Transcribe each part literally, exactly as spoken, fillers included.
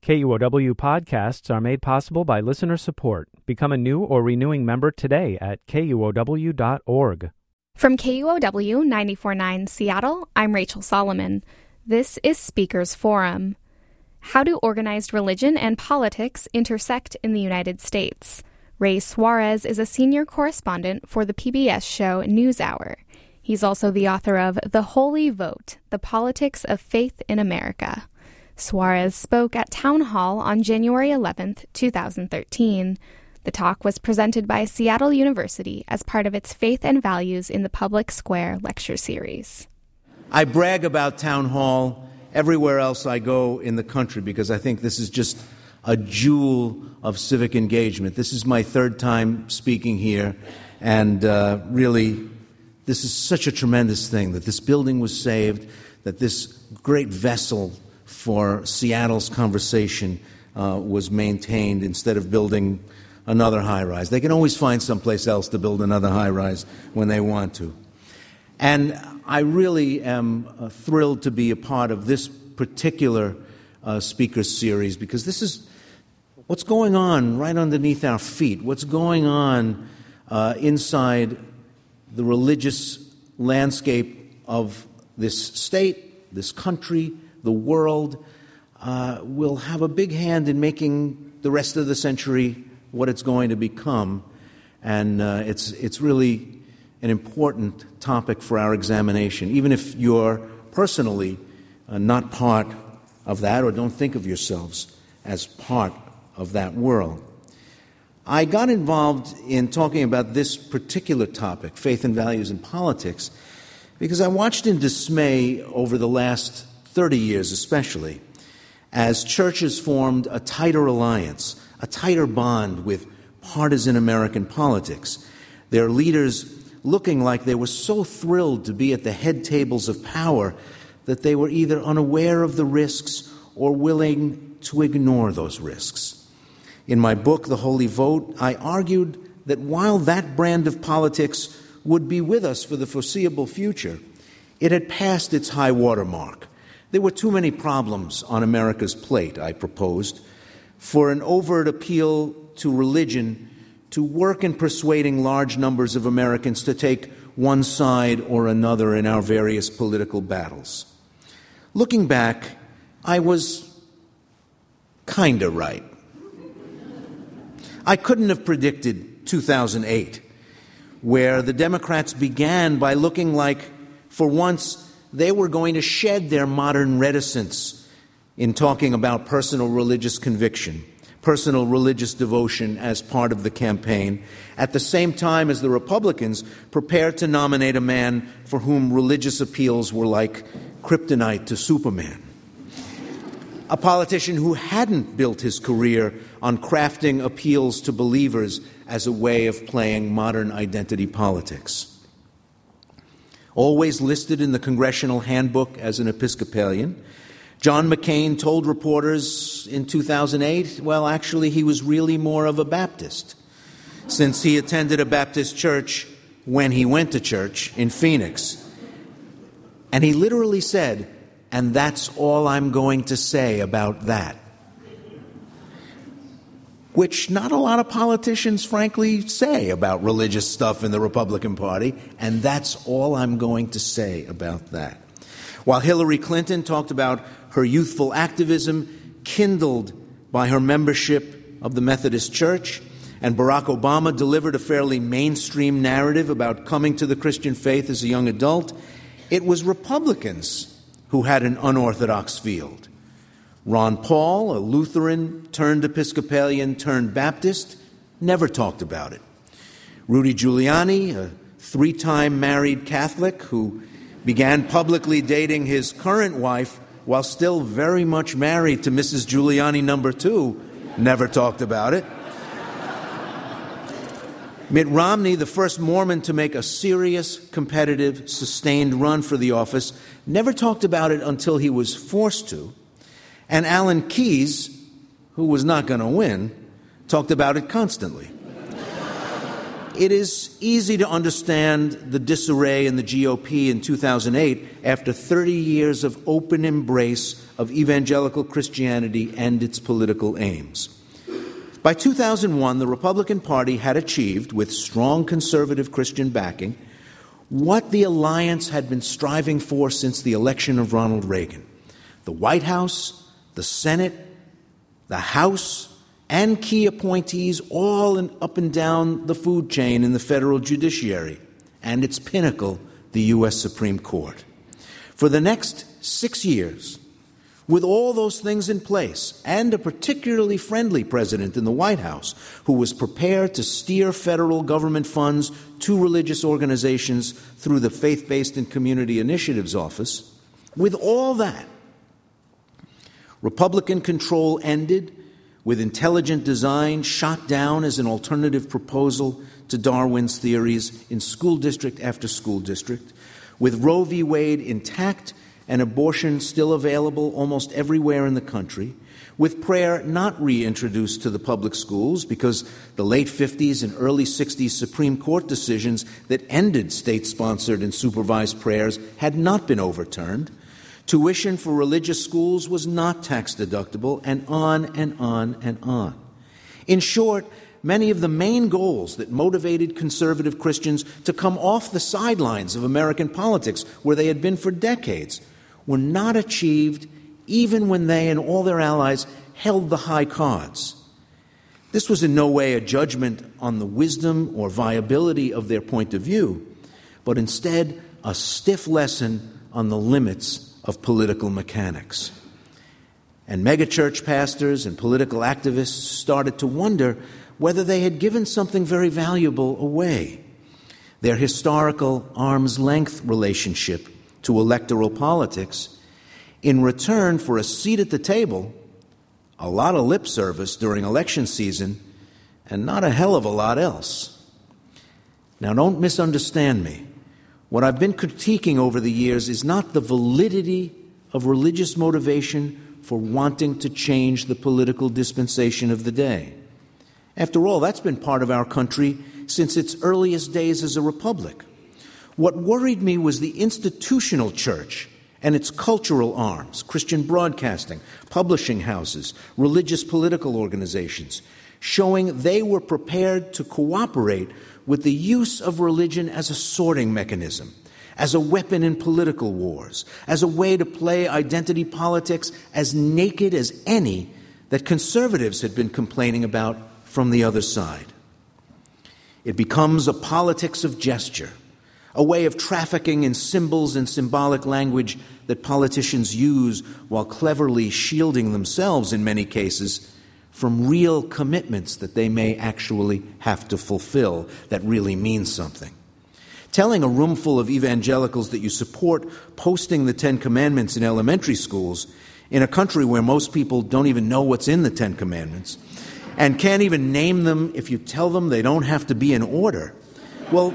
K U O W podcasts are made possible by listener support. Become a new or renewing member today at K U O W dot org. From K U O W ninety-four point nine Seattle, I'm Rachel Solomon. This is Speakers Forum. How do organized religion and politics intersect in the United States? Ray Suarez is a senior correspondent for the P B S show NewsHour. He's also the author of The Holy Vote, The Politics of Faith in America. Suarez spoke at Town Hall on January eleventh, twenty thirteen. The talk was presented by Seattle University as part of its Faith and Values in the Public Square lecture series. I brag about Town Hall everywhere else I go in the country because I think this is just a jewel of civic engagement. This is my third time speaking here, and uh, really, this is such a tremendous thing that this building was saved, that this great vessel for Seattle's conversation uh, was maintained instead of building another high-rise. They can always find someplace else to build another high-rise when they want to. And I really am uh, thrilled to be a part of this particular uh, speaker series because this is what's going on right underneath our feet, what's going on uh, inside the religious landscape of this state, this country, the world, uh, will have a big hand in making the rest of the century what it's going to become. And uh, it's it's really an important topic for our examination, even if you're personally uh, not part of that or don't think of yourselves as part of that world. I got involved in talking about this particular topic, faith and values in politics, because I watched in dismay over the last thirty years especially, as churches formed a tighter alliance, a tighter bond with partisan American politics. Their leaders looking like they were so thrilled to be at the head tables of power that they were either unaware of the risks or willing to ignore those risks. In my book, The Holy Vote, I argued that while that brand of politics would be with us for the foreseeable future, it had passed its high water mark. There were too many problems on America's plate, I proposed, for an overt appeal to religion to work in persuading large numbers of Americans to take one side or another in our various political battles. Looking back, I was kind of right. I couldn't have predicted two thousand eight, where the Democrats began by looking like, for once, they were going to shed their modern reticence in talking about personal religious conviction, personal religious devotion as part of the campaign, at the same time as the Republicans prepared to nominate a man for whom religious appeals were like kryptonite to Superman. A politician who hadn't built his career on crafting appeals to believers as a way of playing modern identity politics. Always listed in the Congressional Handbook as an Episcopalian, John McCain told reporters in two thousand eight, well, actually, he was really more of a Baptist, since he attended a Baptist church when he went to church in Phoenix. And he literally said, and that's all I'm going to say about that. Which not a lot of politicians, frankly, say about religious stuff in the Republican Party, and that's all I'm going to say about that. While Hillary Clinton talked about her youthful activism kindled by her membership of the Methodist Church, and Barack Obama delivered a fairly mainstream narrative about coming to the Christian faith as a young adult, it was Republicans who had an unorthodox field. Ron Paul, a Lutheran turned Episcopalian turned Baptist, never talked about it. Rudy Giuliani, a three-time married Catholic who began publicly dating his current wife while still very much married to Missus Giuliani number two, never talked about it. Mitt Romney, the first Mormon to make a serious, competitive, sustained run for the office, never talked about it until he was forced to. And Alan Keyes, who was not going to win, talked about it constantly. It is easy to understand the disarray in the G O P in two thousand eight after thirty years of open embrace of evangelical Christianity and its political aims. By two thousand one, the Republican Party had achieved, with strong conservative Christian backing, what the alliance had been striving for since the election of Ronald Reagan. The White House, the Senate, the House, and key appointees all in, up and down the food chain in the federal judiciary, and its pinnacle, the U S Supreme Court. For the next six years, with all those things in place, and a particularly friendly president in the White House who was prepared to steer federal government funds to religious organizations through the Faith-Based and Community Initiatives Office, with all that, Republican control ended, with intelligent design shot down as an alternative proposal to Darwin's theories in school district after school district, with Roe v. Wade intact and abortion still available almost everywhere in the country, with prayer not reintroduced to the public schools because the late fifties and early sixties Supreme Court decisions that ended state-sponsored and supervised prayers had not been overturned, tuition for religious schools was not tax-deductible, and on and on and on. In short, many of the main goals that motivated conservative Christians to come off the sidelines of American politics, where they had been for decades, were not achieved even when they and all their allies held the high cards. This was in no way a judgment on the wisdom or viability of their point of view, but instead a stiff lesson on the limits of political mechanics. And megachurch pastors and political activists started to wonder whether they had given something very valuable away. Their historical arm's-length relationship to electoral politics in return for a seat at the table, a lot of lip service during election season, and not a hell of a lot else. Now, don't misunderstand me. What I've been critiquing over the years is not the validity of religious motivation for wanting to change the political dispensation of the day. After all, that's been part of our country since its earliest days as a republic. What worried me was the institutional church and its cultural arms, Christian broadcasting, publishing houses, religious political organizations, showing they were prepared to cooperate with the use of religion as a sorting mechanism, as a weapon in political wars, as a way to play identity politics as naked as any that conservatives had been complaining about from the other side. It becomes a politics of gesture, a way of trafficking in symbols and symbolic language that politicians use while cleverly shielding themselves, in many cases, from real commitments that they may actually have to fulfill that really mean something. Telling a room full of evangelicals that you support posting the Ten Commandments in elementary schools in a country where most people don't even know what's in the Ten Commandments and can't even name them if you tell them they don't have to be in order, well,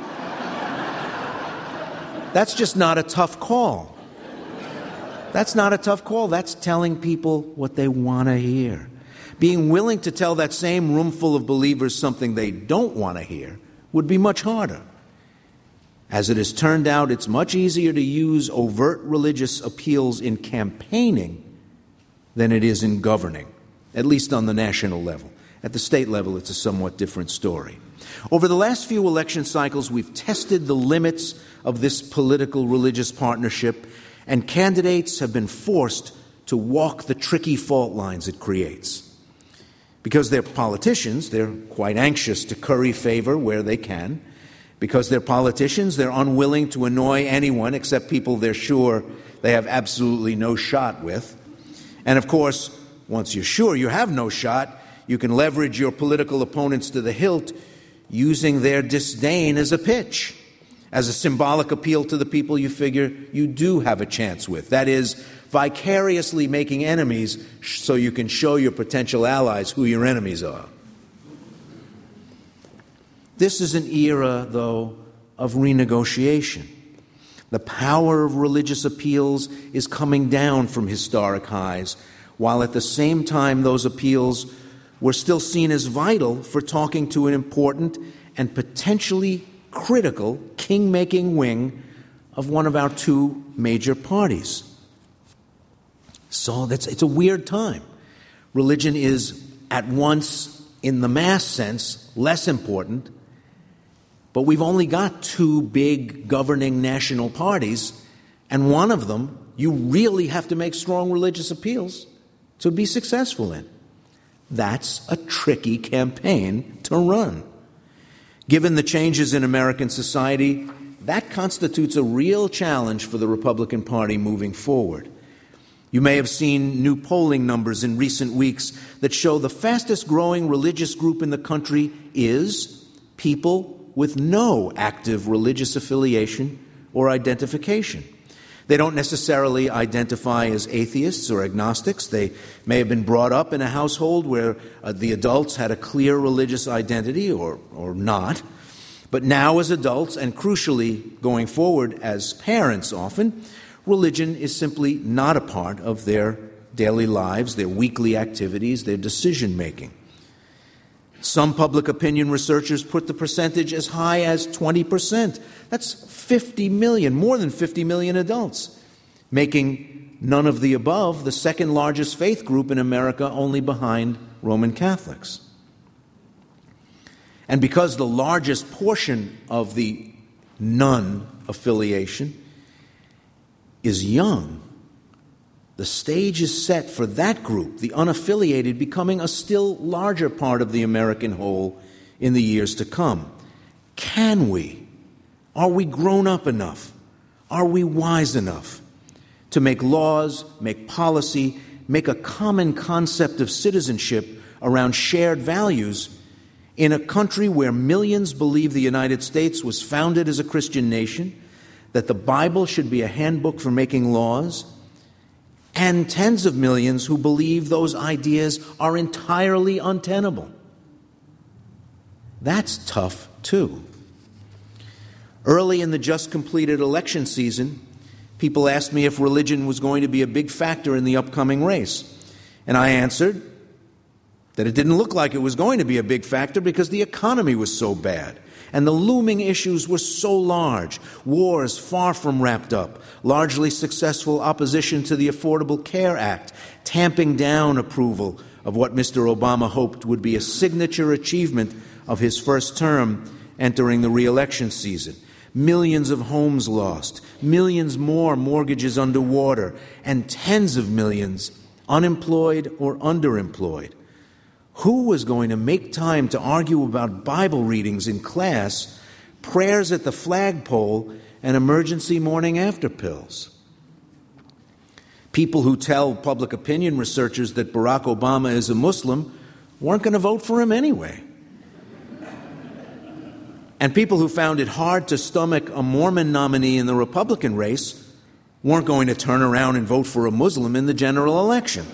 that's just not a tough call. That's not a tough call. That's telling people what they want to hear. Being willing to tell that same room full of believers something they don't want to hear would be much harder. As it has turned out, it's much easier to use overt religious appeals in campaigning than it is in governing, at least on the national level. At the state level, it's a somewhat different story. Over the last few election cycles, we've tested the limits of this political religious partnership, and candidates have been forced to walk the tricky fault lines it creates. Because they're politicians, they're quite anxious to curry favor where they can. Because they're politicians, they're unwilling to annoy anyone except people they're sure they have absolutely no shot with. And of course, once you're sure you have no shot, you can leverage your political opponents to the hilt using their disdain as a pitch, as a symbolic appeal to the people you figure you do have a chance with. That is, vicariously making enemies so you can show your potential allies who your enemies are. This is an era, though, of renegotiation. The power of religious appeals is coming down from historic highs, while at the same time those appeals were still seen as vital for talking to an important and potentially critical king-making wing of one of our two major parties. So that's, it's a weird time. Religion is at once, in the mass sense, less important, but we've only got two big governing national parties, and one of them you really have to make strong religious appeals to be successful in. That's a tricky campaign to run. Given the changes in American society, that constitutes a real challenge for the Republican Party moving forward. You may have seen new polling numbers in recent weeks that show the fastest growing religious group in the country is people with no active religious affiliation or identification. They don't necessarily identify as atheists or agnostics. They may have been brought up in a household where uh, the adults had a clear religious identity or, or not. But now as adults, and crucially going forward as parents often, religion is simply not a part of their daily lives, their weekly activities, their decision-making. Some public opinion researchers put the percentage as high as twenty percent. That's fifty million, more than fifty million adults, making none of the above the second largest faith group in America, only behind Roman Catholics. And because the largest portion of the none affiliation is young, the stage is set for that group, the unaffiliated, becoming a still larger part of the American whole in the years to come. Can we? Are we grown up enough? Are we wise enough to make laws, make policy, make a common concept of citizenship around shared values in a country where millions believe the United States was founded as a Christian nation, that the Bible should be a handbook for making laws, and tens of millions who believe those ideas are entirely untenable? That's tough, too. Early in the just-completed election season, people asked me if religion was going to be a big factor in the upcoming race. And I answered that it didn't look like it was going to be a big factor because the economy was so bad. And the looming issues were so large, wars far from wrapped up, largely successful opposition to the Affordable Care Act, tamping down approval of what Mister Obama hoped would be a signature achievement of his first term entering the re-election season. Millions of homes lost, millions more mortgages underwater, and tens of millions unemployed or underemployed. Who was going to make time to argue about Bible readings in class, prayers at the flagpole, and emergency morning after pills? People who tell public opinion researchers that Barack Obama is a Muslim weren't going to vote for him anyway. And people who found it hard to stomach a Mormon nominee in the Republican race weren't going to turn around and vote for a Muslim in the general election.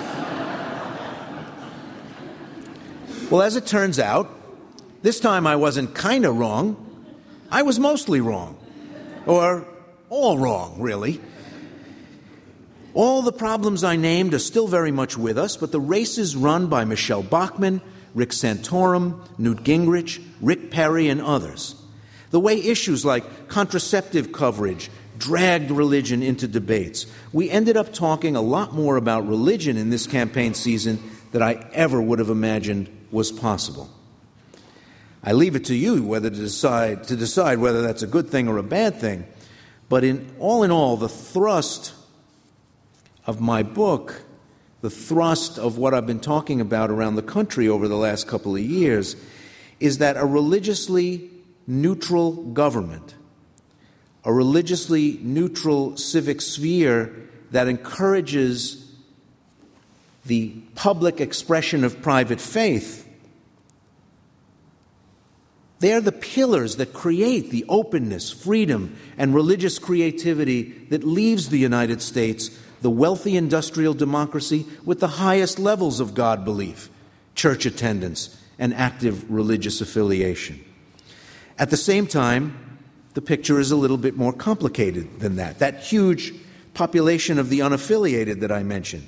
Well, as it turns out, this time I wasn't kind of wrong. I was mostly wrong. Or all wrong, really. All the problems I named are still very much with us, but the race is run by Michelle Bachmann, Rick Santorum, Newt Gingrich, Rick Perry, and others. The way issues like contraceptive coverage dragged religion into debates. We ended up talking a lot more about religion in this campaign season than I ever would have imagined was possible. I leave it to you whether to decide to decide whether that's a good thing or a bad thing. But in all in all, the thrust of my book, the thrust of what I've been talking about around the country over the last couple of years, is that a religiously neutral government, a religiously neutral civic sphere that encourages the public expression of private faith, they're the pillars that create the openness, freedom, and religious creativity that leaves the United States the wealthy industrial democracy with the highest levels of God belief, church attendance, and active religious affiliation. At the same time, the picture is a little bit more complicated than that. That huge population of the unaffiliated that I mentioned.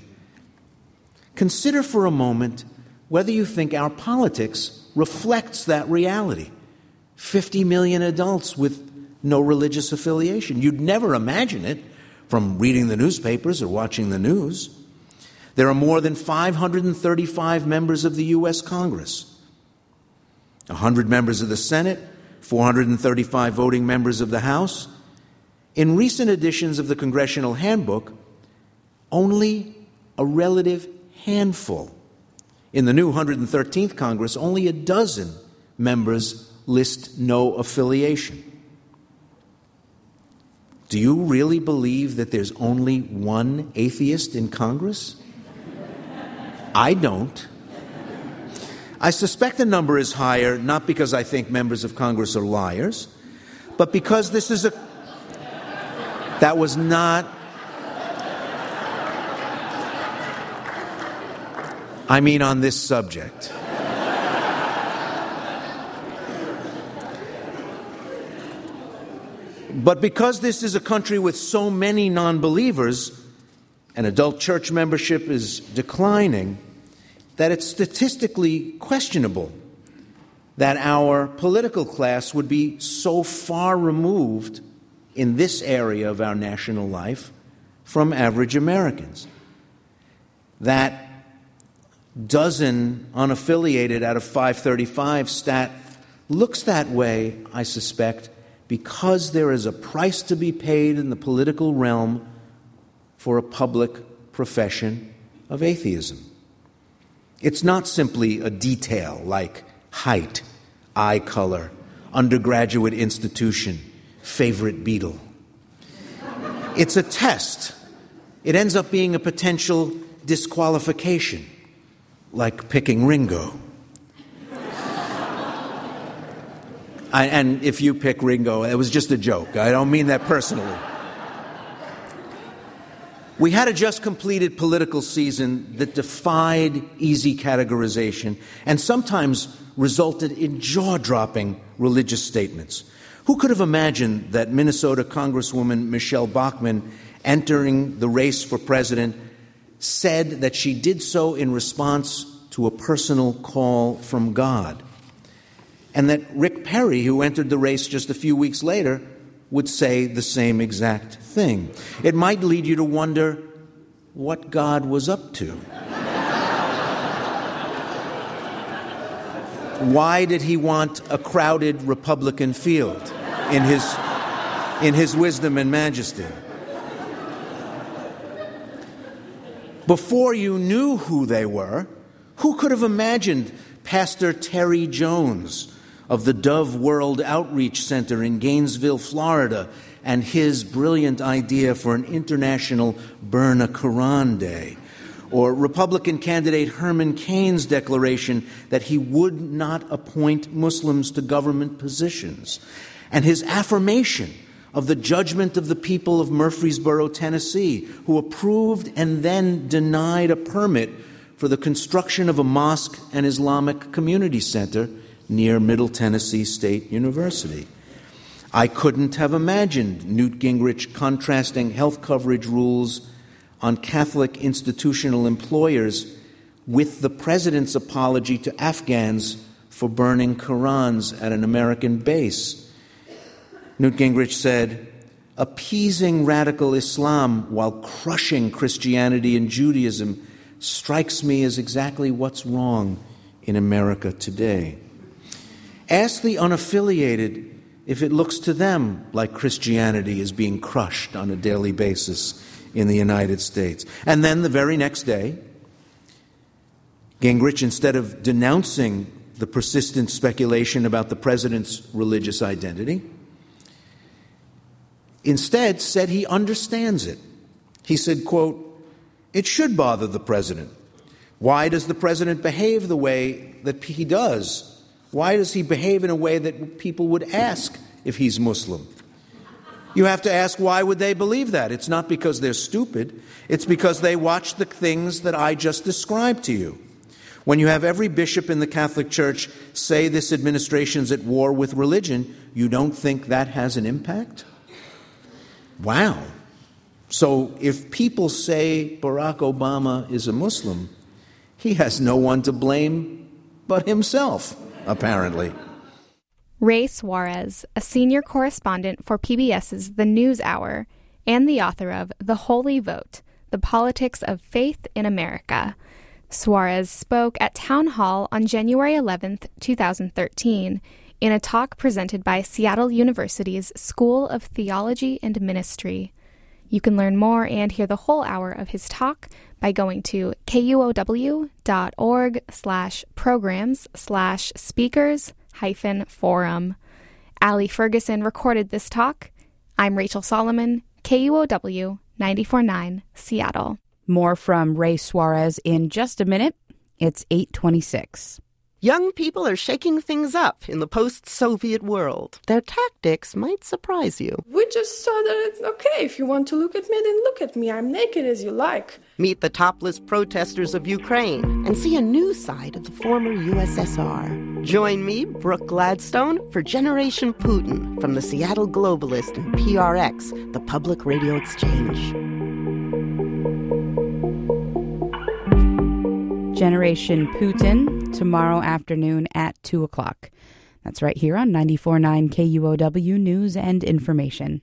Consider for a moment whether you think our politics reflects that reality. fifty million adults with no religious affiliation. You'd never imagine it from reading the newspapers or watching the news. There are more than five hundred thirty-five members of the U S Congress, one hundred members of the Senate, four hundred thirty-five voting members of the House. In recent editions of the Congressional Handbook, only a relative handful. In the new one hundred thirteenth Congress, only a dozen members list no affiliation. Do you really believe that there's only one atheist in Congress? I don't. I suspect the number is higher, not because I think members of Congress are liars, but because this is a... That was not... I mean on this subject. But because this is a country with so many non-believers, and adult church membership is declining, that it's statistically questionable that our political class would be so far removed in this area of our national life from average Americans. That dozen unaffiliated out of five thirty-five stat looks that way, I suspect, because there is a price to be paid in the political realm for a public profession of atheism. It's not simply a detail like height, eye color, undergraduate institution, favorite Beatle. It's a test. It ends up being a potential disqualification, like picking Ringo. I, and if you pick Ringo, it was just a joke. I don't mean that personally. We had a just completed political season that defied easy categorization and sometimes resulted in jaw-dropping religious statements. Who could have imagined that Minnesota Congresswoman Michelle Bachmann, entering the race for president, said that she did so in response to a personal call from God? And that Rick Perry, who entered the race just a few weeks later, would say the same exact thing. It might lead you to wonder what God was up to. Why did he want a crowded Republican field in his, in his wisdom and majesty? Before you knew who they were, who could have imagined Pastor Terry Jones of the Dove World Outreach Center in Gainesville, Florida, and his brilliant idea for an international Burn a Quran Day? Or Republican candidate Herman Cain's declaration that he would not appoint Muslims to government positions, and his affirmation of the judgment of the people of Murfreesboro, Tennessee, who approved and then denied a permit for the construction of a mosque and Islamic community center near Middle Tennessee State University. I couldn't have imagined Newt Gingrich contrasting health coverage rules on Catholic institutional employers with the president's apology to Afghans for burning Qurans at an American base. Newt Gingrich said, "Appeasing radical Islam while crushing Christianity and Judaism strikes me as exactly what's wrong in America today." Ask the unaffiliated if it looks to them like Christianity is being crushed on a daily basis in the United States. And then the very next day, Gingrich, instead of denouncing the persistent speculation about the president's religious identity, instead said he understands it. He said, quote, "It should bother the president. Why does the president behave the way that he does? Why does he behave in a way that people would ask if he's Muslim?" You have to ask, why would they believe that? It's not because they're stupid. It's because they watch the things that I just described to you. When you have every bishop in the Catholic Church say this administration's at war with religion, you don't think that has an impact? Wow. So if people say Barack Obama is a Muslim, he has no one to blame but himself, apparently. Ray Suarez, a senior correspondent for P B S's The News Hour, and the author of The Holy Vote, The Politics of Faith in America. Suarez spoke at Town Hall on January eleventh, twenty thirteen, in a talk presented by Seattle University's School of Theology and Ministry. You can learn more and hear the whole hour of his talk by going to kuow.org slash programs slash speakers hyphen forum. Allie Ferguson recorded this talk. I'm Rachel Solomon, K U O W ninety-four point nine, Seattle. More from Ray Suarez in just a minute. It's eight twenty-six. Young people are shaking things up in the post-Soviet world. Their tactics might surprise you. We just saw that it's okay. If you want to look at me, then look at me. I'm naked as you like. Meet the topless protesters of Ukraine and see a new side of the former U S S R. Join me, Brooke Gladstone, for Generation Putin from the Seattle Globalist and P R X, the Public Radio Exchange. Generation Putin, tomorrow afternoon at two o'clock. That's right here on ninety-four point nine K U O W News and Information.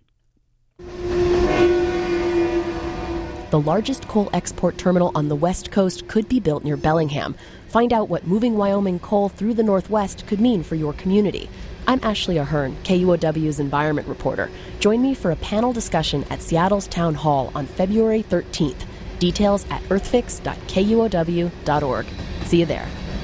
The largest coal export terminal on the West Coast could be built near Bellingham. Find out what moving Wyoming coal through the Northwest could mean for your community. I'm Ashley Ahern, K U O W's environment reporter. Join me for a panel discussion at Seattle's Town Hall on February thirteenth. Details at earthfix dot K U O W dot org. See you there.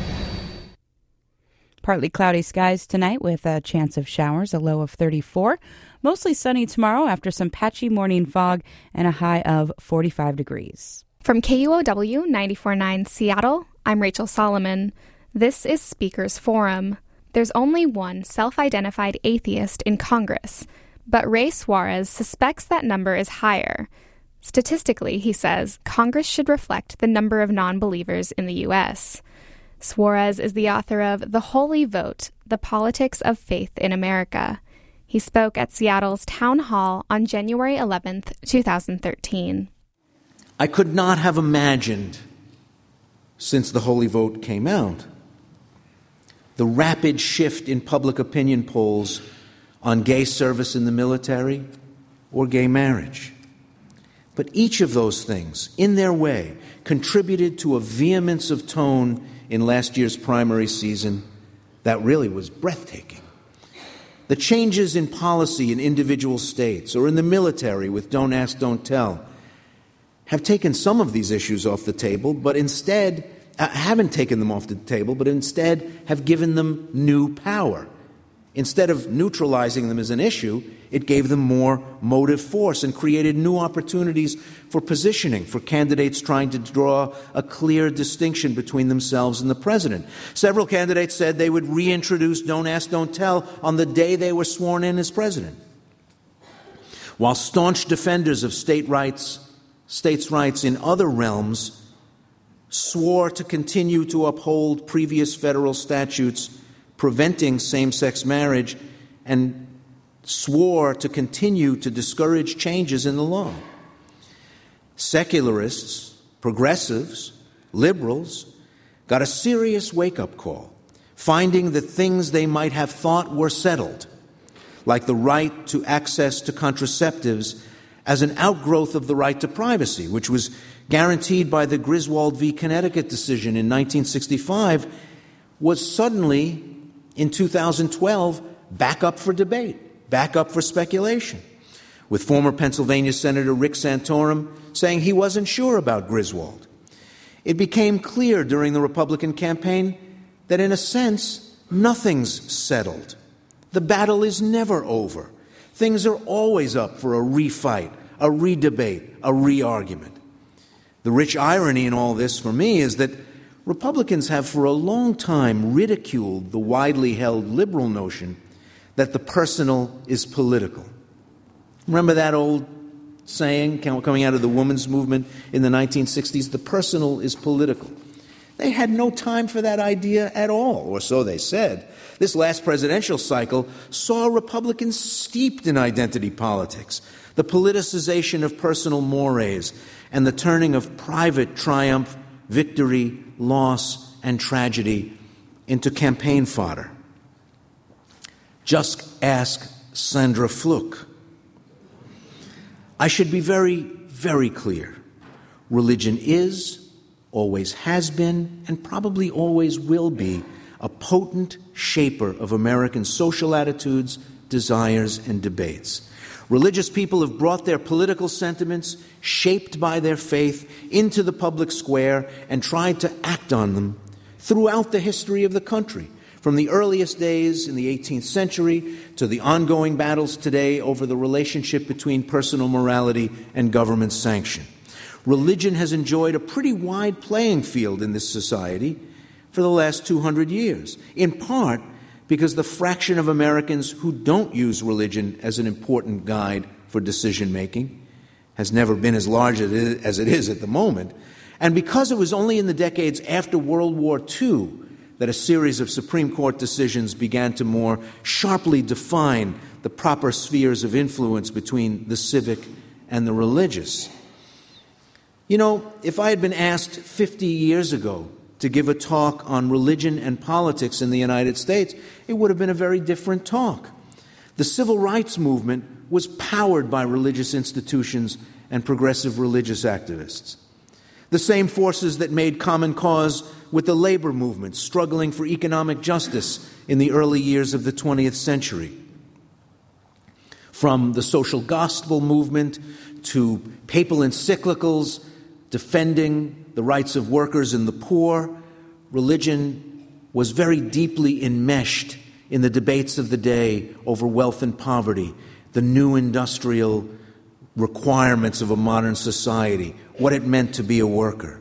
Partly cloudy skies tonight with a chance of showers, a low of thirty-four. Mostly sunny tomorrow after some patchy morning fog and a high of forty-five degrees. From K U O W ninety-four point nine Seattle, I'm Rachel Solomon. This is Speakers Forum. There's only one self-identified atheist in Congress, but Ray Suarez suspects that number is higher. Statistically, he says, Congress should reflect the number of non-believers in the U S. Suarez is the author of The Holy Vote, The Politics of Faith in America. He spoke at Seattle's Town Hall on January eleventh, twenty thirteen. I could not have imagined, since The Holy Vote came out, the rapid shift in public opinion polls on gay service in the military or gay marriage. But each of those things, in their way, contributed to a vehemence of tone in last year's primary season that really was breathtaking. The changes in policy in individual states or in the military with Don't Ask, Don't Tell have taken some of these issues off the table, but instead uh, haven't taken them off the table, but instead have given them new power. Instead of neutralizing them as an issue, it gave them more motive force and created new opportunities for positioning for candidates trying to draw a clear distinction between themselves and the president. Several candidates said they would reintroduce Don't Ask, Don't Tell on the day they were sworn in as president. While staunch defenders of state rights, states' rights in other realms swore to continue to uphold previous federal statutes preventing same-sex marriage and swore to continue to discourage changes in the law. Secularists, progressives, liberals got a serious wake-up call, finding that things they might have thought were settled, like the right to access to contraceptives as an outgrowth of the right to privacy, which was guaranteed by the Griswold v. Connecticut decision in nineteen sixty-five, was suddenly, in two thousand twelve, back up for debate, back up for speculation, with former Pennsylvania Senator Rick Santorum saying he wasn't sure about Griswold. It became clear during the Republican campaign that, in a sense, nothing's settled. The battle is never over. Things are always up for a refight, a redebate, a re-argument. The rich irony in all this, for me, is that Republicans have for a long time ridiculed the widely held liberal notion that the personal is political. Remember that old saying coming out of the women's movement in the nineteen sixties, the personal is political. They had no time for that idea at all, or so they said. This last presidential cycle saw Republicans steeped in identity politics, the politicization of personal mores, and the turning of private triumph, victory, loss, and tragedy into campaign fodder. Just ask Sandra Fluke. I should be very, very clear. Religion is, always has been, and probably always will be a potent shaper of American social attitudes, desires, and debates. Religious people have brought their political sentiments, shaped by their faith, into the public square and tried to act on them throughout the history of the country, from the earliest days in the eighteenth century to the ongoing battles today over the relationship between personal morality and government sanction. Religion has enjoyed a pretty wide playing field in this society for the last two hundred years, in part because the fraction of Americans who don't use religion as an important guide for decision-making has never been as large as it is at the moment, and because it was only in the decades after World War Two that a series of Supreme Court decisions began to more sharply define the proper spheres of influence between the civic and the religious. You know, if I had been asked fifty years ago to give a talk on religion and politics in the United States, it would have been a very different talk. The civil rights movement was powered by religious institutions and progressive religious activists. The same forces that made common cause with the labor movement struggling for economic justice in the early years of the twentieth century. From the social gospel movement to papal encyclicals defending the rights of workers and the poor, religion was very deeply enmeshed in the debates of the day over wealth and poverty, the new industrial requirements of a modern society, what it meant to be a worker.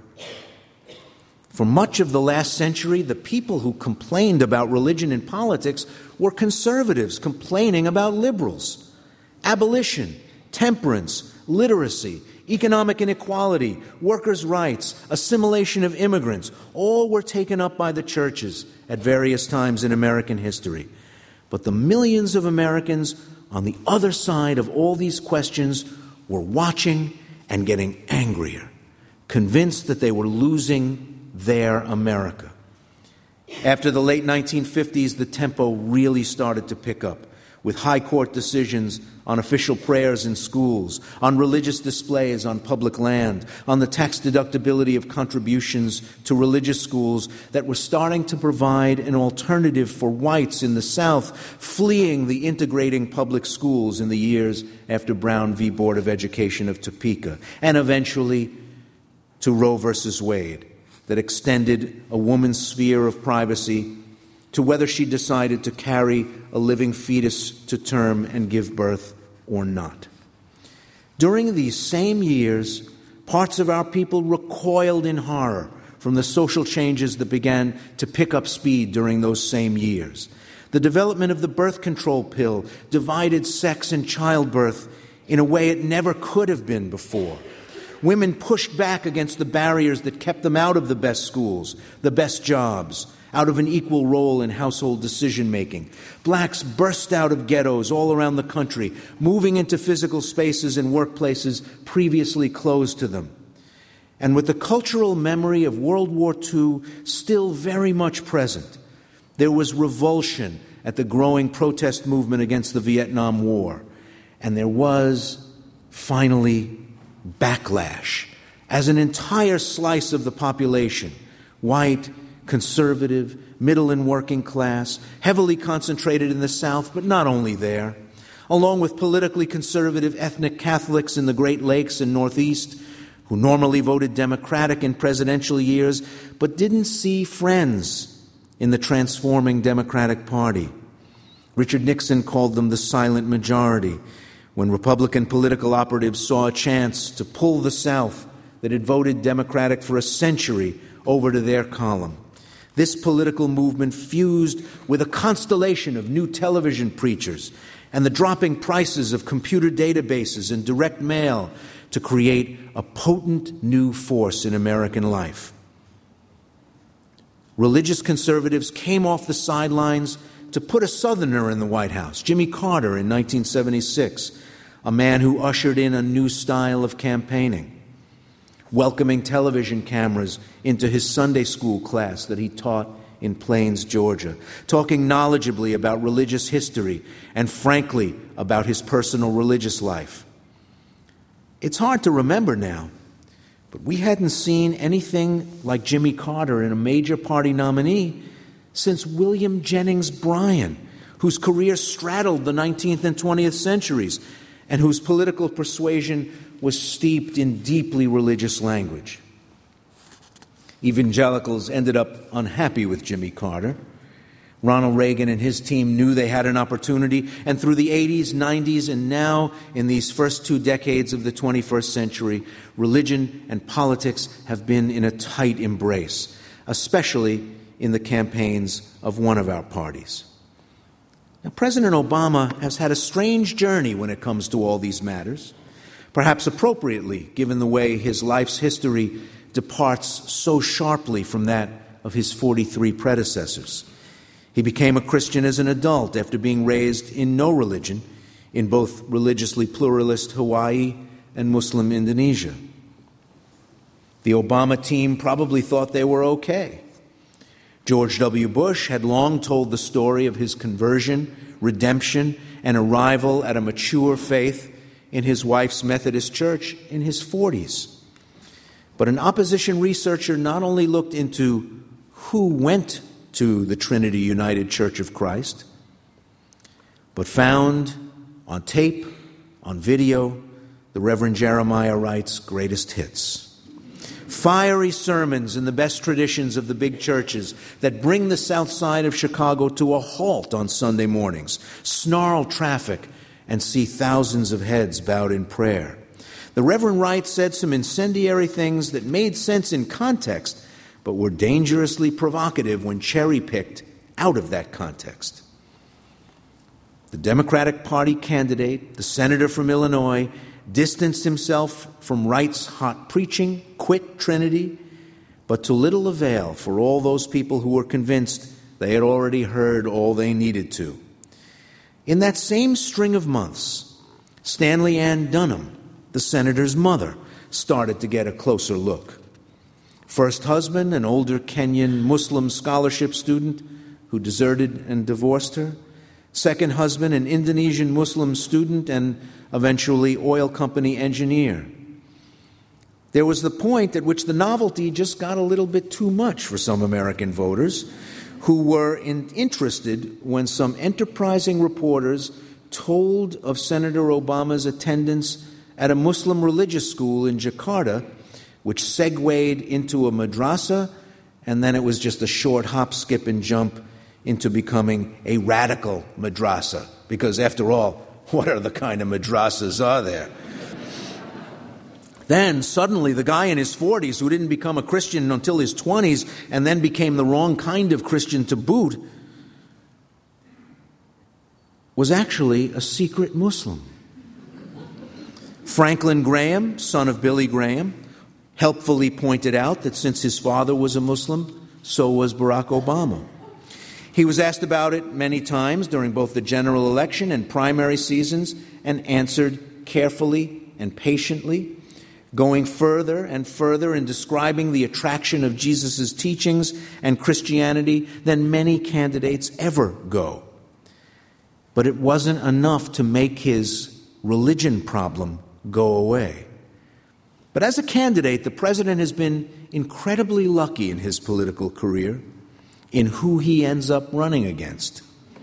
For much of the last century, the people who complained about religion and politics were conservatives complaining about liberals. Abolition, temperance, literacy, economic inequality, workers' rights, assimilation of immigrants, all were taken up by the churches at various times in American history. But the millions of Americans on the other side of all these questions were watching and getting angrier, convinced that they were losing their America. After the late nineteen fifties, the tempo really started to pick up, with high court decisions on official prayers in schools, on religious displays on public land, on the tax deductibility of contributions to religious schools that were starting to provide an alternative for whites in the South fleeing the integrating public schools in the years after Brown v. Board of Education of Topeka, and eventually to Roe versus Wade, that extended a woman's sphere of privacy to whether she decided to carry a living fetus to term and give birth or not. During these same years, parts of our people recoiled in horror from the social changes that began to pick up speed during those same years. The development of the birth control pill divided sex and childbirth in a way it never could have been before. Women pushed back against the barriers that kept them out of the best schools, the best jobs, out of an equal role in household decision-making. Blacks burst out of ghettos all around the country, moving into physical spaces and workplaces previously closed to them. And with the cultural memory of World War Two still very much present, there was revulsion at the growing protest movement against the Vietnam War. And there was, finally, backlash as an entire slice of the population, white, conservative, middle and working class, heavily concentrated in the South, but not only there, along with politically conservative ethnic Catholics in the Great Lakes and Northeast, who normally voted Democratic in presidential years, but didn't see friends in the transforming Democratic Party. Richard Nixon called them the silent majority, when Republican political operatives saw a chance to pull the South that had voted Democratic for a century over to their column. This political movement fused with a constellation of new television preachers and the dropping prices of computer databases and direct mail to create a potent new force in American life. Religious conservatives came off the sidelines to put a Southerner in the White House, Jimmy Carter, in nineteen seventy-six, a man who ushered in a new style of campaigning, welcoming television cameras into his Sunday school class that he taught in Plains, Georgia, talking knowledgeably about religious history and frankly about his personal religious life. It's hard to remember now, but we hadn't seen anything like Jimmy Carter in a major party nominee since William Jennings Bryan, whose career straddled the nineteenth and twentieth centuries and whose political persuasion was steeped in deeply religious language. Evangelicals ended up unhappy with Jimmy Carter. Ronald Reagan and his team knew they had an opportunity, and through the eighties, nineties, and now in these first two decades of the twenty-first century, religion and politics have been in a tight embrace, especially in the campaigns of one of our parties. Now, President Obama has had a strange journey when it comes to all these matters, perhaps appropriately, given the way his life's history departs so sharply from that of his forty-three predecessors. He became a Christian as an adult after being raised in no religion in both religiously pluralist Hawaii and Muslim Indonesia. The Obama team probably thought they were okay. George W. Bush had long told the story of his conversion, redemption, and arrival at a mature faith in his wife's Methodist church in his forties. But an opposition researcher not only looked into who went to the Trinity United Church of Christ, but found on tape, on video, the Reverend Jeremiah Wright's greatest hits. Fiery sermons in the best traditions of the big churches that bring the south side of Chicago to a halt on Sunday mornings, snarl traffic, and see thousands of heads bowed in prayer. The Reverend Wright said some incendiary things that made sense in context, but were dangerously provocative when cherry-picked out of that context. The Democratic Party candidate, the senator from Illinois, distanced himself from Wright's hot preaching, quit Trinity, but to little avail for all those people who were convinced they had already heard all they needed to. In that same string of months, Stanley Ann Dunham, the senator's mother, started to get a closer look. First husband, an older Kenyan Muslim scholarship student who deserted and divorced her. Second husband, an Indonesian Muslim student and eventually oil company engineer. There was the point at which the novelty just got a little bit too much for some American voters who were in, interested when some enterprising reporters told of Senator Obama's attendance at a Muslim religious school in Jakarta, which segued into a madrasa, and then it was just a short hop, skip, and jump into becoming a radical madrasa. Because after all, what are the kind of madrasas are there? Then suddenly the guy in his forties who didn't become a Christian until his twenties and then became the wrong kind of Christian to boot was actually a secret Muslim. Franklin Graham, son of Billy Graham, helpfully pointed out that since his father was a Muslim, so was Barack Obama. He was asked about it many times during both the general election and primary seasons and answered carefully and patiently, going further and further in describing the attraction of Jesus' teachings and Christianity than many candidates ever go. But it wasn't enough to make his religion problem go away. But as a candidate, the president has been incredibly lucky in his political career in who he ends up running against.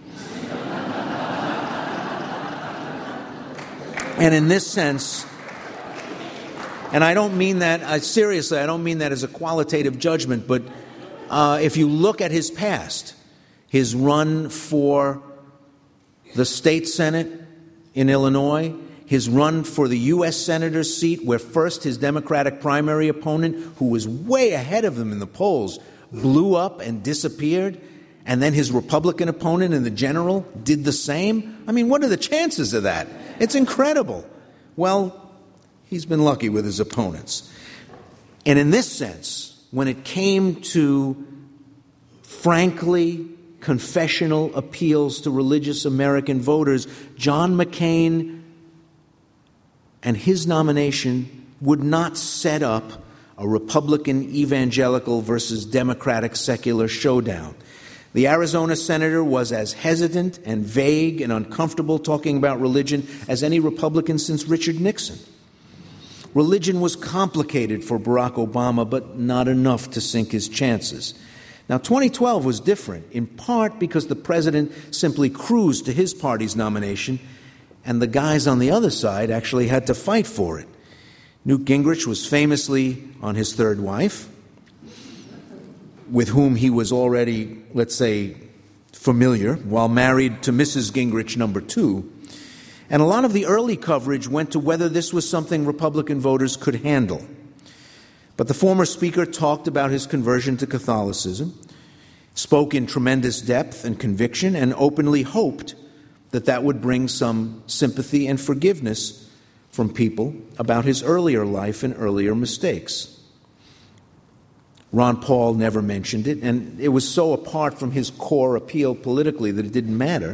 And in this sense, and I don't mean that, I, seriously, I don't mean that as a qualitative judgment, but uh, if you look at his past, his run for the state senate in Illinois, his run for the U S senator's seat, where first his Democratic primary opponent, who was way ahead of him in the polls, blew up and disappeared, and then his Republican opponent in the general did the same. I mean, what are the chances of that? It's incredible. Well, he's been lucky with his opponents. And in this sense, when it came to frankly confessional appeals to religious American voters, John McCain and his nomination would not set up a Republican evangelical versus Democratic secular showdown. The Arizona senator was as hesitant and vague and uncomfortable talking about religion as any Republican since Richard Nixon. Religion was complicated for Barack Obama, but not enough to sink his chances. Now, twenty twelve was different, in part because the president simply cruised to his party's nomination, and the guys on the other side actually had to fight for it. Newt Gingrich was famously on his third wife, with whom he was already, let's say, familiar, while married to Missus Gingrich number two. And a lot of the early coverage went to whether this was something Republican voters could handle. But the former speaker talked about his conversion to Catholicism, spoke in tremendous depth and conviction, and openly hoped that that would bring some sympathy and forgiveness from people about his earlier life and earlier mistakes. Ron Paul never mentioned it, and it was so apart from his core appeal politically that it didn't matter.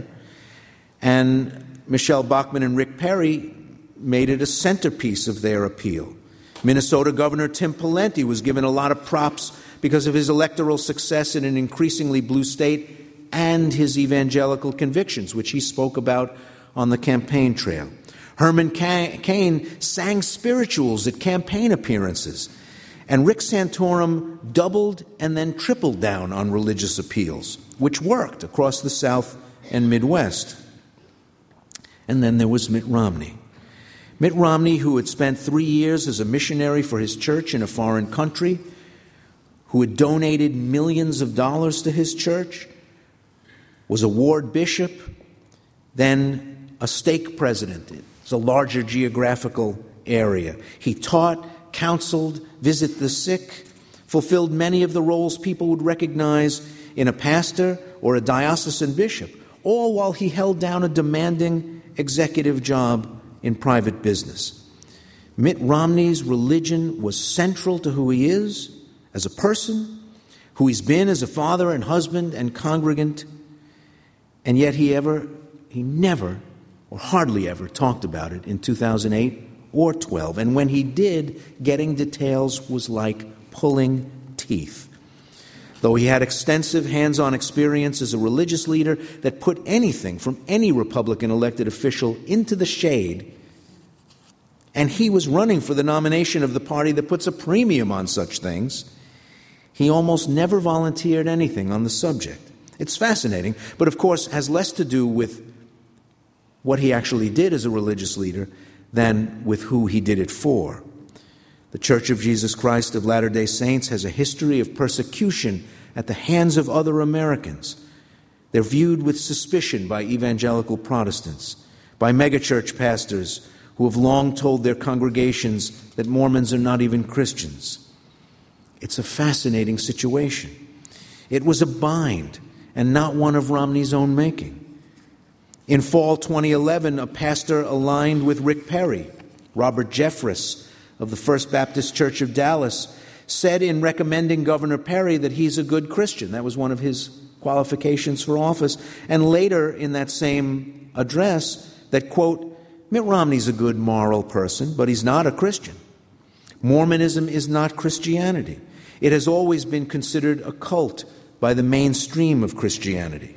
And Michelle Bachmann and Rick Perry made it a centerpiece of their appeal. Minnesota Governor Tim Pawlenty was given a lot of props because of his electoral success in an increasingly blue state and his evangelical convictions, which he spoke about on the campaign trail. Herman Cain sang spirituals at campaign appearances. And Rick Santorum doubled and then tripled down on religious appeals, which worked across the South and Midwest. And then there was Mitt Romney. Mitt Romney, who had spent three years as a missionary for his church in a foreign country, who had donated millions of dollars to his church, was a ward bishop, then a stake president. It's a larger geographical area. He taught, counseled, visited the sick, fulfilled many of the roles people would recognize in a pastor or a diocesan bishop, all while he held down a demanding executive job in private business. Mitt Romney's religion was central to who he is as a person, who he's been as a father and husband and congregant, and yet he ever, he never, or hardly ever, talked about it in two thousand eight or twelve. And when he did, getting details was like pulling teeth. Though he had extensive hands-on experience as a religious leader that put anything from any Republican elected official into the shade, and he was running for the nomination of the party that puts a premium on such things, he almost never volunteered anything on the subject. It's fascinating, but of course has less to do with what he actually did as a religious leader than with who he did it for. The Church of Jesus Christ of Latter-day Saints has a history of persecution at the hands of other Americans. They're viewed with suspicion by evangelical Protestants, by megachurch pastors who have long told their congregations that Mormons are not even Christians. It's a fascinating situation. It was a bind, and not one of Romney's own making. In fall twenty eleven, a pastor aligned with Rick Perry, Robert Jeffress of the First Baptist Church of Dallas, said in recommending Governor Perry that he's a good Christian. That was one of his qualifications for office. And later in that same address that, quote, Mitt Romney's a good moral person, but he's not a Christian. Mormonism is not Christianity. It has always been considered a cult by the mainstream of Christianity.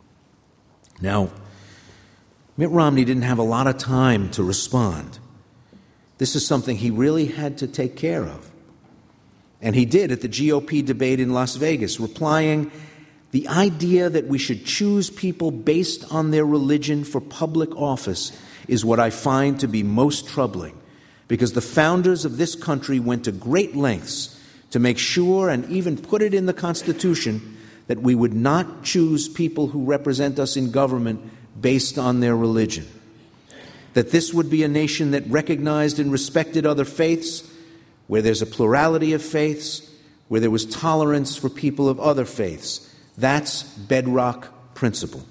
Now, Mitt Romney didn't have a lot of time to respond. This is something he really had to take care of. And he did at the G O P debate in Las Vegas, replying, "The idea that we should choose people based on their religion for public office is what I find to be most troubling, because the founders of this country went to great lengths to make sure and even put it in the Constitution that we would not choose people who represent us in government based on their religion. That this would be a nation that recognized and respected other faiths, where there's a plurality of faiths, where there was tolerance for people of other faiths. That's bedrock principle."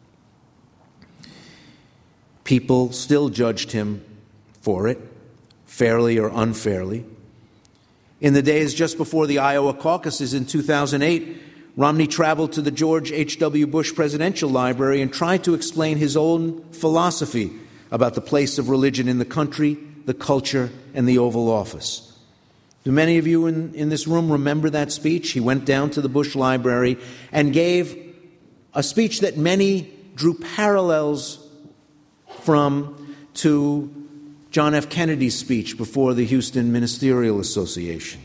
People still judged him for it, fairly or unfairly. In the days just before the Iowa caucuses in two thousand eight, Romney traveled to the George H W Bush Presidential Library and tried to explain his own philosophy about the place of religion in the country, the culture, and the Oval Office. Do many of you in, in this room remember that speech? He went down to the Bush Library and gave a speech that many drew parallels from to John F. Kennedy's speech before the Houston Ministerial Association.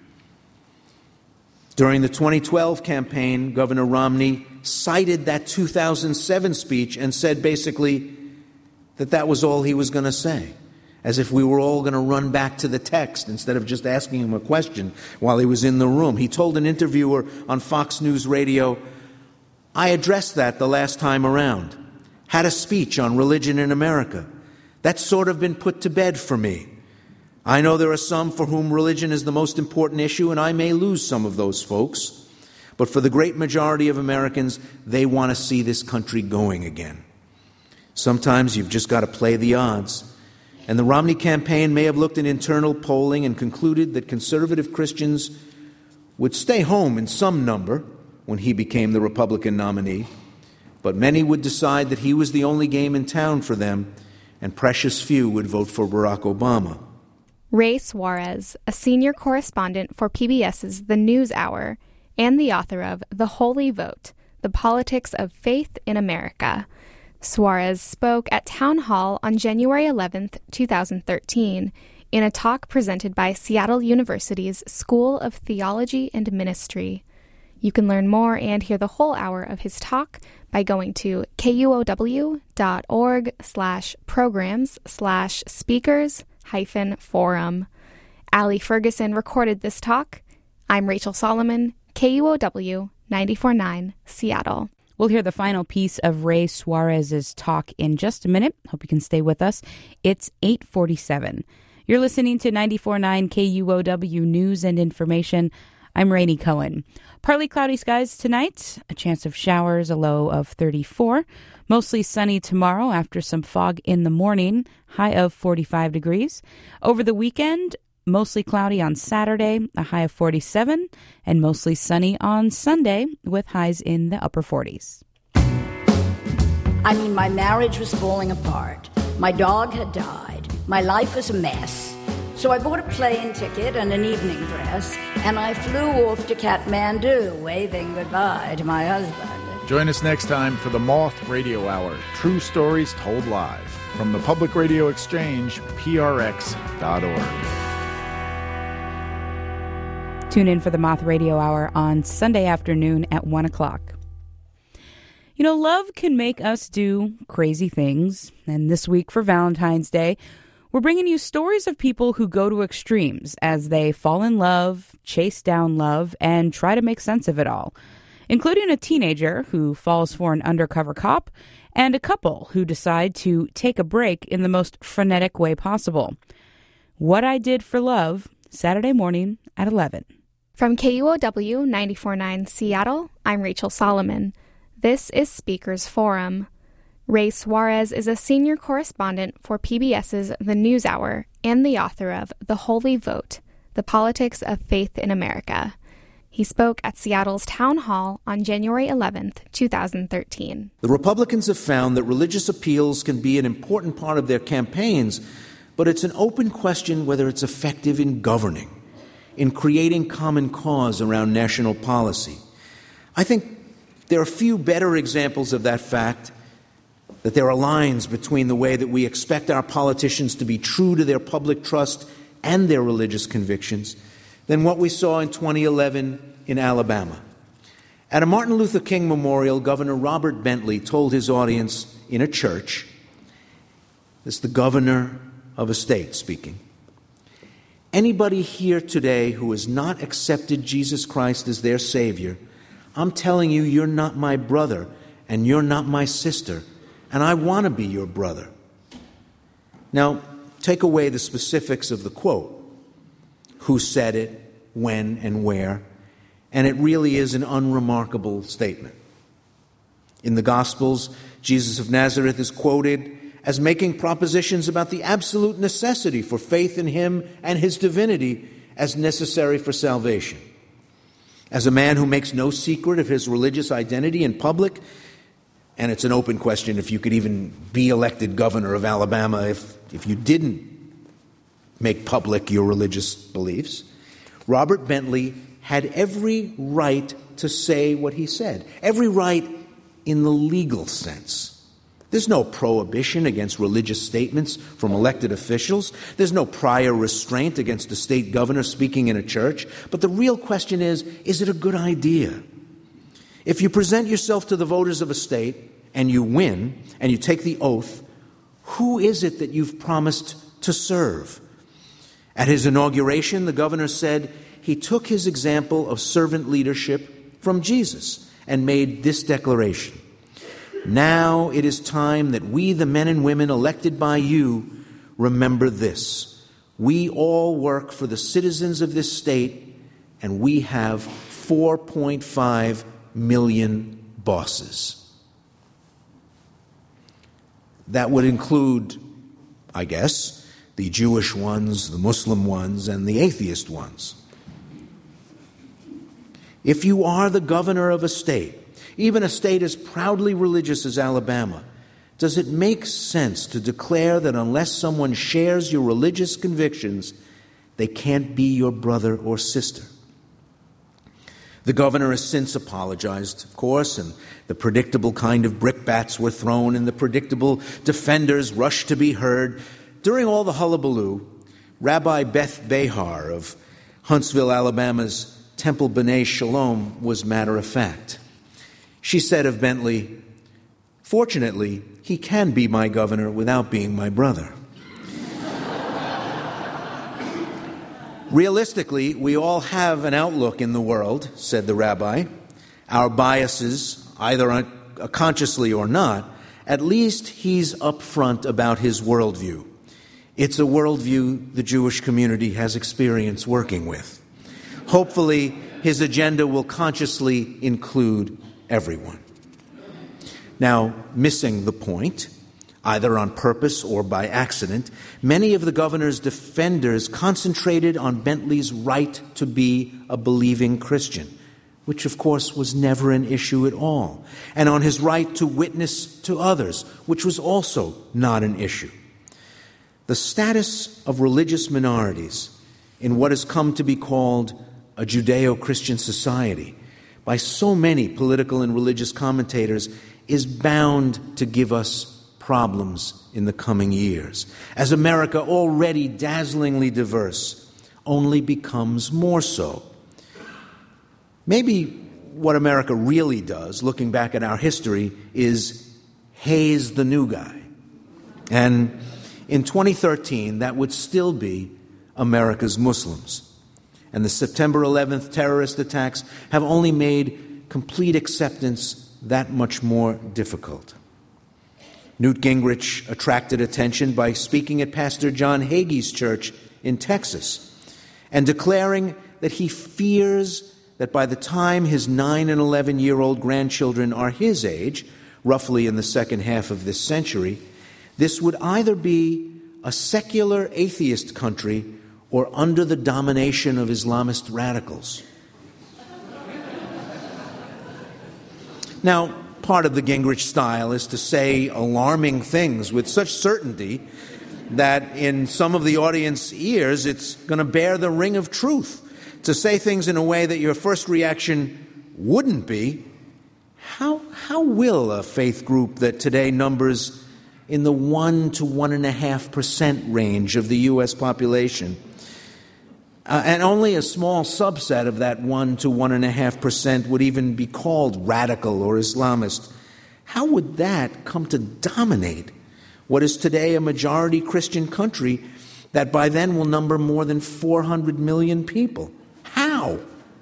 During the twenty twelve campaign, Governor Romney cited that two thousand seven speech and said basically that that was all he was going to say, as if we were all going to run back to the text instead of just asking him a question while he was in the room. He told an interviewer on Fox News Radio, "I addressed that the last time around, had a speech on religion in America. That's sort of been put to bed for me. I know there are some for whom religion is the most important issue, and I may lose some of those folks. But for the great majority of Americans, they want to see this country going again. Sometimes you've just got to play the odds." And the Romney campaign may have looked at internal polling and concluded that conservative Christians would stay home in some number when he became the Republican nominee, but many would decide that he was the only game in town for them, and precious few would vote for Barack Obama. Ray Suarez, a senior correspondent for P B S's The News Hour and the author of The Holy Vote, The Politics of Faith in America. Suarez spoke at Town Hall on January eleventh, twenty thirteen, in a talk presented by Seattle University's School of Theology and Ministry. You can learn more and hear the whole hour of his talk by going to kuow.org slash programs slash speakers hyphen forum. Allie Ferguson recorded this talk. I'm Rachel Solomon, K U O W ninety-four point nine, Seattle. We'll hear the final piece of Ray Suarez's talk in just a minute. Hope you can stay with us. It's eight forty-seven. You're listening to ninety-four point nine K U O W News and Information. I'm Rainey Cohen. Partly cloudy skies tonight, a chance of showers, a low of thirty-four. Mostly sunny tomorrow after some fog in the morning, high of forty-five degrees. Over the weekend, mostly cloudy on Saturday, a high of forty-seven, and mostly sunny on Sunday with highs in the upper forties. I mean, my marriage was falling apart. My dog had died. My life was a mess. So I bought a plane ticket and an evening dress, and I flew off to Kathmandu, waving goodbye to my husband. Join us next time for the Moth Radio Hour, true stories told live. From the Public Radio Exchange, P R X dot org. Tune in for the Moth Radio Hour on Sunday afternoon at one o'clock. You know, love can make us do crazy things. And this week for Valentine's Day, we're bringing you stories of people who go to extremes as they fall in love, chase down love, and try to make sense of it all, including a teenager who falls for an undercover cop and a couple who decide to take a break in the most frenetic way possible. What I Did for Love, Saturday morning at eleven. From K U O W ninety-four point nine Seattle, I'm Rachel Solomon. This is Speakers Forum. Ray Suarez is a senior correspondent for P B S's The News Hour and the author of The Holy Vote, The Politics of Faith in America. He spoke at Seattle's Town Hall on January eleventh, twenty thirteen. The Republicans have found that religious appeals can be an important part of their campaigns, but it's an open question whether it's effective in governing, in creating common cause around national policy. I think there are few better examples of that fact, that there are lines between the way that we expect our politicians to be true to their public trust and their religious convictions than what we saw in twenty eleven in Alabama. At a Martin Luther King memorial, Governor Robert Bentley told his audience in a church, this is the governor of a state speaking, "Anybody here today who has not accepted Jesus Christ as their Savior, I'm telling you, you're not my brother and you're not my sister, and I want to be your brother." Now, take away the specifics of the quote, who said it, when and where, and it really is an unremarkable statement. In the Gospels, Jesus of Nazareth is quoted as making propositions about the absolute necessity for faith in him and his divinity as necessary for salvation. As a man who makes no secret of his religious identity in public, and it's an open question if you could even be elected governor of Alabama if, if you didn't make public your religious beliefs, Robert Bentley had every right to say what he said, every right in the legal sense. There's no prohibition against religious statements from elected officials. There's no prior restraint against a state governor speaking in a church. But the real question is, is it a good idea? If you present yourself to the voters of a state and you win and you take the oath, who is it that you've promised to serve? At his inauguration, the governor said he took his example of servant leadership from Jesus and made this declaration: "Now it is time that we, the men and women elected by you, remember this. We all work for the citizens of this state, and we have four point five million bosses." That would include, I guess, the Jewish ones, the Muslim ones, and the atheist ones. If you are the governor of a state, even a state as proudly religious as Alabama, does it make sense to declare that unless someone shares your religious convictions, they can't be your brother or sister? The governor has since apologized, of course, and the predictable kind of brickbats were thrown, and the predictable defenders rushed to be heard. During all the hullabaloo, Rabbi Beth Behar of Huntsville, Alabama's Temple B'nai Shalom was matter of fact. She said of Bentley, "Fortunately, he can be my governor without being my brother." "Realistically, we all have an outlook in the world," said the rabbi. "Our biases, either consciously or not, at least he's upfront about his worldview. It's a worldview the Jewish community has experience working with. Hopefully, his agenda will consciously include everyone." Now, missing the point, either on purpose or by accident, many of the governor's defenders concentrated on Bentley's right to be a believing Christian, which of course was never an issue at all, and on his right to witness to others, which was also not an issue. The status of religious minorities in what has come to be called a Judeo-Christian society by so many political and religious commentators is bound to give us problems in the coming years, as America, already dazzlingly diverse, only becomes more so. Maybe what America really does, looking back at our history, is haze the new guy. And in twenty thirteen, that would still be America's Muslims. And the September eleventh terrorist attacks have only made complete acceptance that much more difficult. Newt Gingrich attracted attention by speaking at Pastor John Hagee's church in Texas and declaring that he fears that by the time his nine and eleven-year-old grandchildren are his age, roughly in the second half of this century, this would either be a secular atheist country or under the domination of Islamist radicals. Now, part of the Gingrich style is to say alarming things with such certainty that in some of the audience ears it's going to bear the ring of truth, to say things in a way that your first reaction wouldn't be, how, how will a faith group that today numbers in the one to one and a half percent range of the U S population, Uh, and only a small subset of that one to one and a half percent would even be called radical or Islamist, how would that come to dominate what is today a majority Christian country that by then will number more than four hundred million people? How?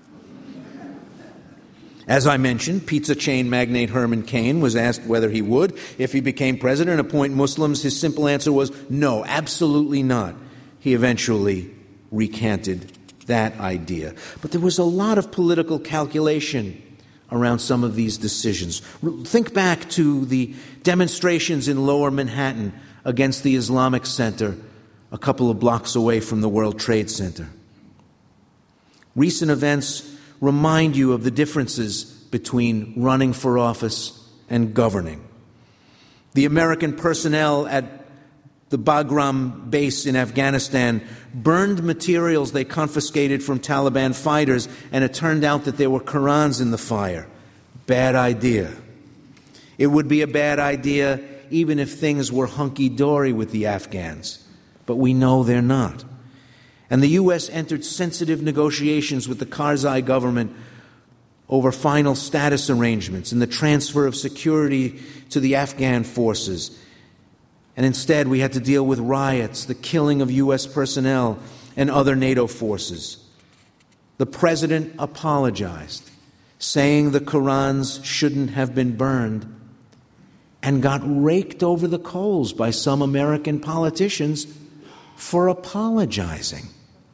As I mentioned, pizza chain magnate Herman Cain was asked whether he would, if he became president, appoint Muslims. His simple answer was no, absolutely not. He eventually recanted that idea. But there was a lot of political calculation around some of these decisions. Think back to the demonstrations in Lower Manhattan against the Islamic Center a couple of blocks away from the World Trade Center. Recent events remind you of the differences between running for office and governing. The American personnel at the Bagram base in Afghanistan, burned materials they confiscated from Taliban fighters, and it turned out that there were Qurans in the fire. Bad idea. It would be a bad idea even if things were hunky-dory with the Afghans, but we know they're not. And the U S entered sensitive negotiations with the Karzai government over final status arrangements and the transfer of security to the Afghan forces. And instead, we had to deal with riots, the killing of U S personnel and other NATO forces. The president apologized, saying the Qurans shouldn't have been burned, and got raked over the coals by some American politicians for apologizing.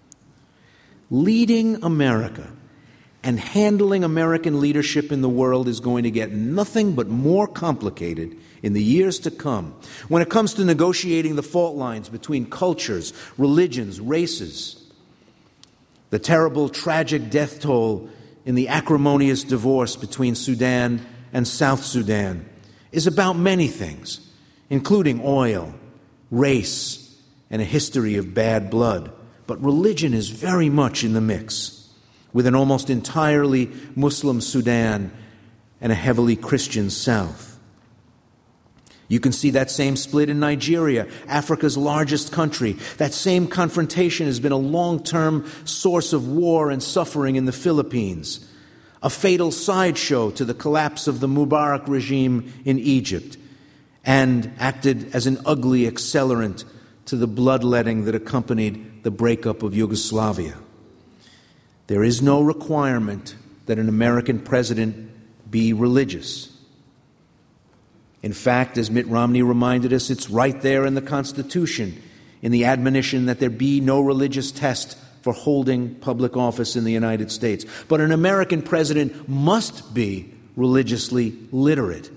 Leading America and handling American leadership in the world is going to get nothing but more complicated in the years to come when it comes to negotiating the fault lines between cultures, religions, races. The terrible, tragic death toll in the acrimonious divorce between Sudan and South Sudan is about many things, including oil, race, and a history of bad blood. But religion is very much in the mix, with an almost entirely Muslim Sudan and a heavily Christian South. You can see that same split in Nigeria, Africa's largest country. That same confrontation has been a long-term source of war and suffering in the Philippines, a fatal sideshow to the collapse of the Mubarak regime in Egypt, and acted as an ugly accelerant to the bloodletting that accompanied the breakup of Yugoslavia. There is no requirement that an American president be religious. In fact, as Mitt Romney reminded us, it's right there in the Constitution, in the admonition that there be no religious test for holding public office in the United States. But an American president must be religiously literate.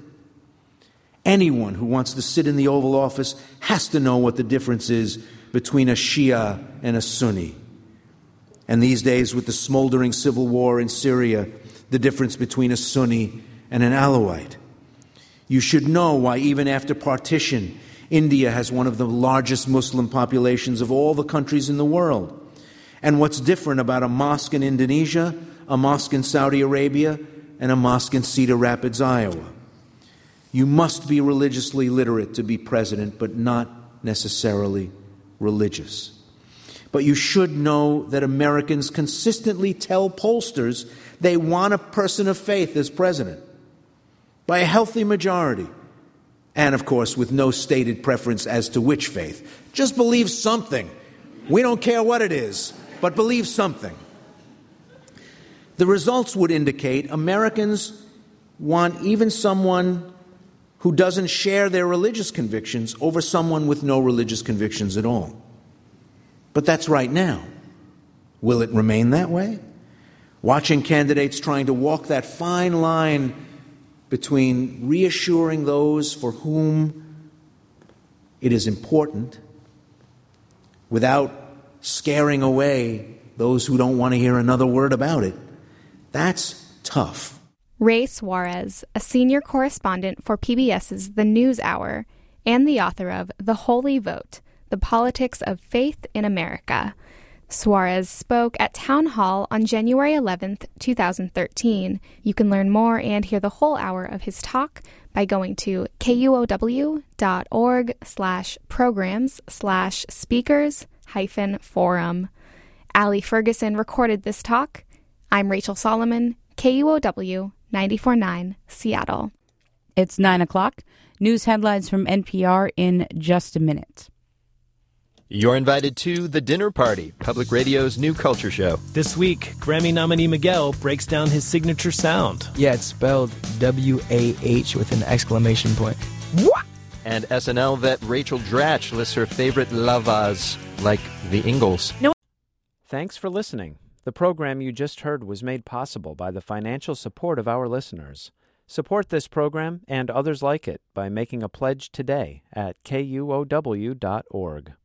Anyone who wants to sit in the Oval Office has to know what the difference is between a Shia and a Sunni. And these days, with the smoldering civil war in Syria, the difference between a Sunni and an Alawite. You should know why, even after partition, India has one of the largest Muslim populations of all the countries in the world. And what's different about a mosque in Indonesia, a mosque in Saudi Arabia, and a mosque in Cedar Rapids, Iowa. You must be religiously literate to be president, but not necessarily religious. But you should know that Americans consistently tell pollsters they want a person of faith as president, by a healthy majority. And, of course, with no stated preference as to which faith. Just believe something. We don't care what it is, but believe something. The results would indicate Americans want even someone who doesn't share their religious convictions over someone with no religious convictions at all. But that's right now. Will it remain that way? Watching candidates trying to walk that fine line between reassuring those for whom it is important without scaring away those who don't want to hear another word about it, that's tough. Ray Suarez, a senior correspondent for P B S's The News Hour and the author of The Holy Vote, The Politics of Faith in America. Suarez spoke at Town Hall on January eleventh, twenty thirteen. You can learn more and hear the whole hour of his talk by going to kuow.org slash programs slash speakers hyphen forum. Allie Ferguson recorded this talk. I'm Rachel Solomon, K U O W ninety-four point nine, Seattle. It's nine o'clock. News headlines from N P R in just a minute. You're invited to The Dinner Party, Public Radio's new culture show. This week, Grammy nominee Miguel breaks down his signature sound. Yeah, it's spelled W A H with an exclamation point. What? And S N L vet Rachel Dratch lists her favorite lavas, like the Ingalls. No. Thanks for listening. The program you just heard was made possible by the financial support of our listeners. Support this program and others like it by making a pledge today at K U O W dot org.